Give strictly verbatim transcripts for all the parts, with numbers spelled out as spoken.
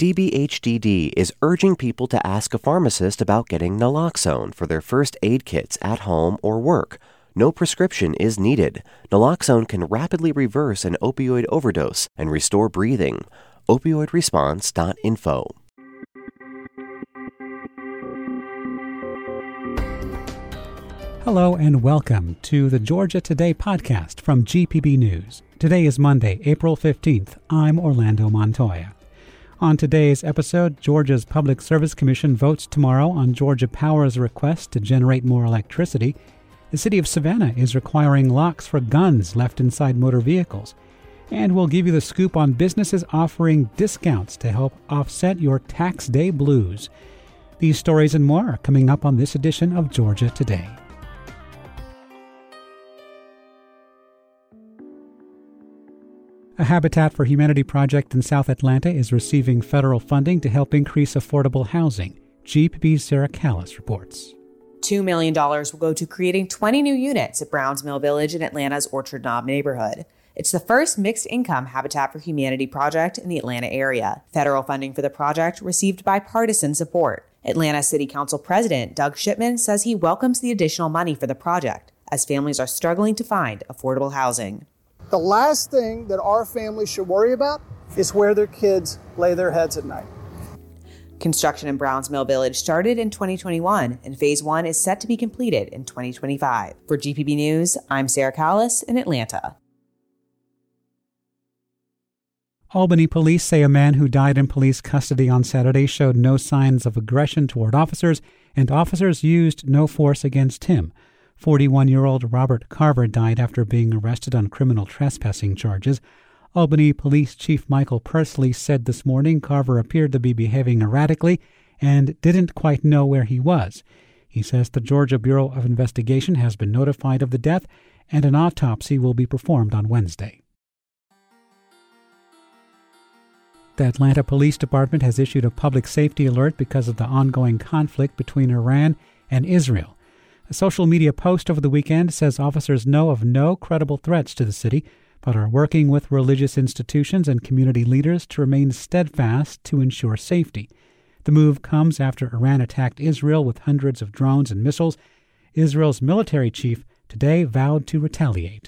D B H D D is urging people to ask a pharmacist about getting naloxone for their first aid kits at home or work. No prescription is needed. Naloxone can rapidly reverse an opioid overdose and restore breathing. opioid response dot info. Hello and welcome to the Georgia Today podcast from G P B News. Today is Monday, April fifteenth. I'm Orlando Montoya. On today's episode, Georgia's Public Service Commission votes tomorrow on Georgia Power's request to generate more electricity. The city of Savannah is requiring locks for guns left inside motor vehicles. And we'll give you the scoop on businesses offering discounts to help offset your tax day blues. These stories and more are coming up on this edition of Georgia Today. A Habitat for Humanity project in South Atlanta is receiving federal funding to help increase affordable housing. G P B's Sarah Callis reports. two million dollars will go to creating twenty new units at Browns Mill Village in Atlanta's Orchard Knob neighborhood. It's the first mixed-income Habitat for Humanity project in the Atlanta area. Federal funding for the project received bipartisan support. Atlanta City Council President Doug Shipman says he welcomes the additional money for the project, as families are struggling to find affordable housing. The last thing that our families should worry about is where their kids lay their heads at night. Construction in Browns Mill Village started in twenty twenty-one, and Phase one is set to be completed in twenty twenty-five. For G P B News, I'm Sarah Callis in Atlanta. Albany police say a man who died in police custody on Saturday showed no signs of aggression toward officers, and officers used no force against him. forty-one-year-old Robert Carver died after being arrested on criminal trespassing charges. Albany Police Chief Michael Pursley said this morning Carver appeared to be behaving erratically and didn't quite know where he was. He says the Georgia Bureau of Investigation has been notified of the death, and an autopsy will be performed on Wednesday. The Atlanta Police Department has issued a public safety alert because of the ongoing conflict between Iran and Israel. A social media post over the weekend says officers know of no credible threats to the city, but are working with religious institutions and community leaders to remain steadfast to ensure safety. The move comes after Iran attacked Israel with hundreds of drones and missiles. Israel's military chief today vowed to retaliate.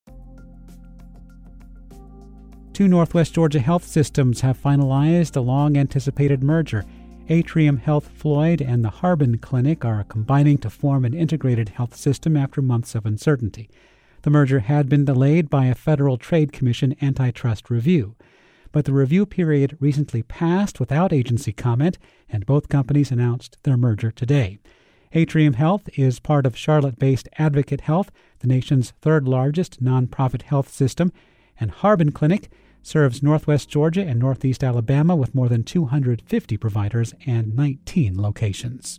Two Northwest Georgia health systems have finalized a long-anticipated merger. Atrium Health Floyd and the Harbin Clinic are combining to form an integrated health system after months of uncertainty. The merger had been delayed by a Federal Trade Commission antitrust review. But the review period recently passed without agency comment, and both companies announced their merger today. Atrium Health is part of Charlotte-based Advocate Health, the nation's third-largest nonprofit health system, and Harbin Clinic serves Northwest Georgia and Northeast Alabama with more than two hundred fifty providers and nineteen locations.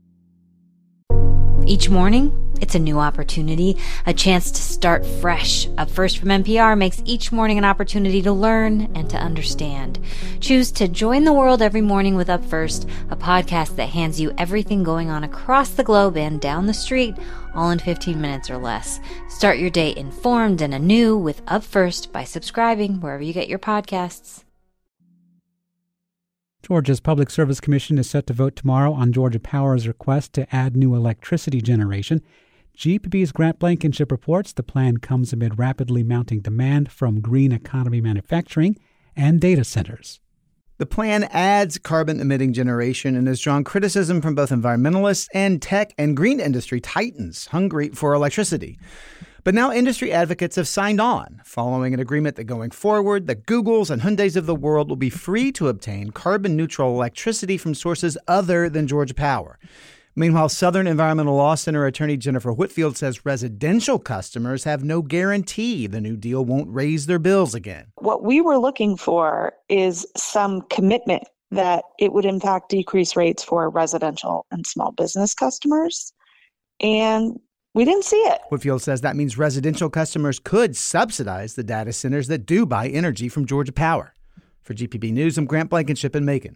Each morning, it's a new opportunity, a chance to start fresh. Up First from N P R makes each morning an opportunity to learn and to understand. Choose to join the world every morning with Up First, a podcast that hands you everything going on across the globe and down the street, all in fifteen minutes or less. Start your day informed and anew with Up First by subscribing wherever you get your podcasts. Georgia's Public Service Commission is set to vote tomorrow on Georgia Power's request to add new electricity generation. G P B's Grant Blankenship reports the plan comes amid rapidly mounting demand from green economy manufacturing and data centers. The plan adds carbon-emitting generation and has drawn criticism from both environmentalists and tech and green industry titans hungry for electricity. But now industry advocates have signed on, following an agreement that going forward, the Googles and Hyundais of the world will be free to obtain carbon-neutral electricity from sources other than Georgia Power. Meanwhile, Southern Environmental Law Center attorney Jennifer Whitfield says residential customers have no guarantee the new deal won't raise their bills again. What we were looking for is some commitment that it would in fact decrease rates for residential and small business customers. And we didn't see it. Whitfield says that means residential customers could subsidize the data centers that do buy energy from Georgia Power. For G P B News, I'm Grant Blankenship in Macon.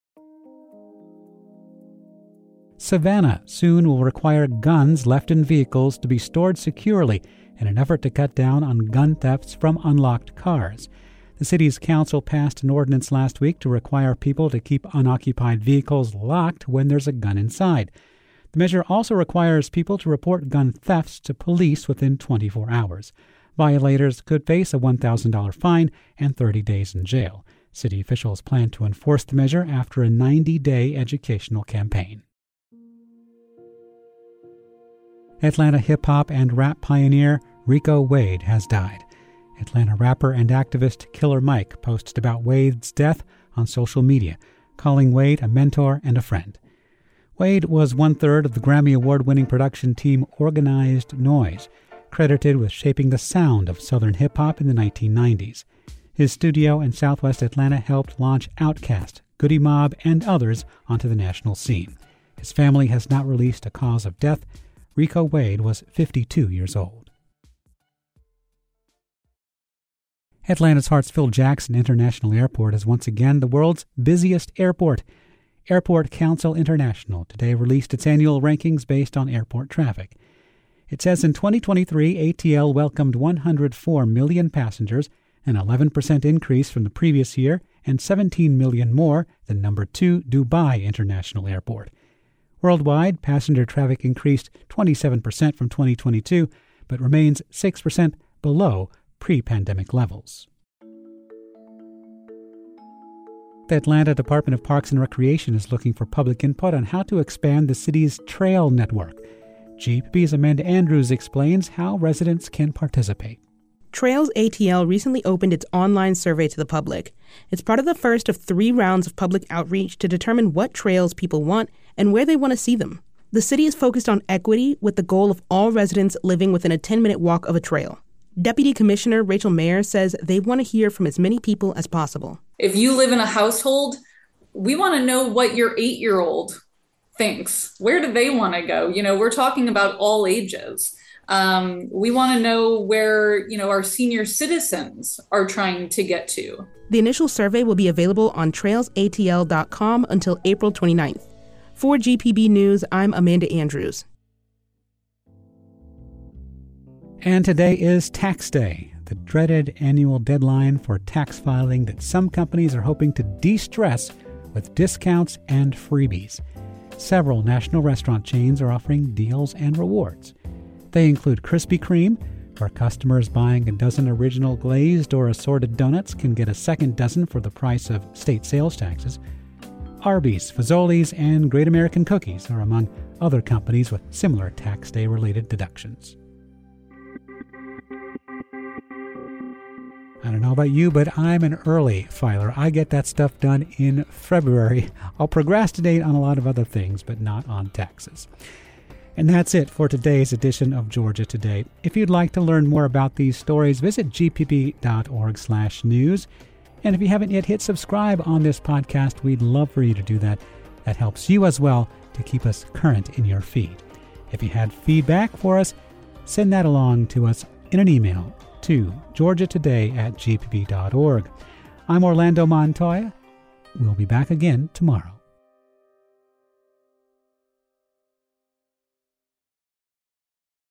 Savannah soon will require guns left in vehicles to be stored securely in an effort to cut down on gun thefts from unlocked cars. The The city's council passed an ordinance last week to require people to keep unoccupied vehicles locked when there's a gun inside. The measure also requires people to report gun thefts to police within twenty-four hours. Violators could face a one thousand dollars fine and thirty days in jail. City officials plan to enforce the measure after a ninety-day educational campaign. Atlanta hip-hop and rap pioneer Rico Wade has died. Atlanta rapper and activist Killer Mike posted about Wade's death on social media, calling Wade a mentor and a friend. Wade was one-third of the Grammy Award-winning production team Organized Noise, credited with shaping the sound of Southern hip-hop in the nineteen nineties. His studio in Southwest Atlanta helped launch Outkast, Goody Mob, and others onto the national scene. His family has not released a cause of death. Rico Wade was fifty-two years old. Atlanta's Hartsfield-Jackson International Airport is once again the world's busiest airport. Airport Council International today released its annual rankings based on airport traffic. It says in twenty twenty-three, A T L welcomed one hundred four million passengers, an eleven percent increase from the previous year, and seventeen million more than number two Dubai International Airport. Worldwide, passenger traffic increased twenty-seven percent from twenty twenty-two, but remains six percent below pre-pandemic levels. The Atlanta Department of Parks and Recreation is looking for public input on how to expand the city's trail network. G P B's Amanda Andrews explains how residents can participate. Trails A T L recently opened its online survey to the public. It's part of the first of three rounds of public outreach to determine what trails people want and where they want to see them. The city is focused on equity with the goal of all residents living within a ten-minute walk of a trail. Deputy Commissioner Rachel Mayer says they want to hear from as many people as possible. If you live in a household, we want to know what your eight-year-old thinks. Where do they want to go? You know, we're talking about all ages. Um, we want to know where, you know, our senior citizens are trying to get to. The initial survey will be available on trails A T L dot com until April twenty-ninth. For G P B News, I'm Amanda Andrews. And today is Tax Day, the dreaded annual deadline for tax filing that some companies are hoping to de-stress with discounts and freebies. Several national restaurant chains are offering deals and rewards. They include Krispy Kreme, where customers buying a dozen original glazed or assorted donuts can get a second dozen for the price of state sales taxes. Arby's, Fazoli's, and Great American Cookies are among other companies with similar Tax Day-related deductions. I don't know about you, but I'm an early filer. I get that stuff done in February. I'll procrastinate on a lot of other things, but not on taxes. And that's it for today's edition of Georgia Today. If you'd like to learn more about these stories, visit g p b dot org slash news. And if you haven't yet hit subscribe on this podcast, we'd love for you to do that. That helps you as well to keep us current in your feed. If you had feedback for us, send that along to us in an email to georgia today at g p b dot org. I'm Orlando Montoya. We'll be back again tomorrow.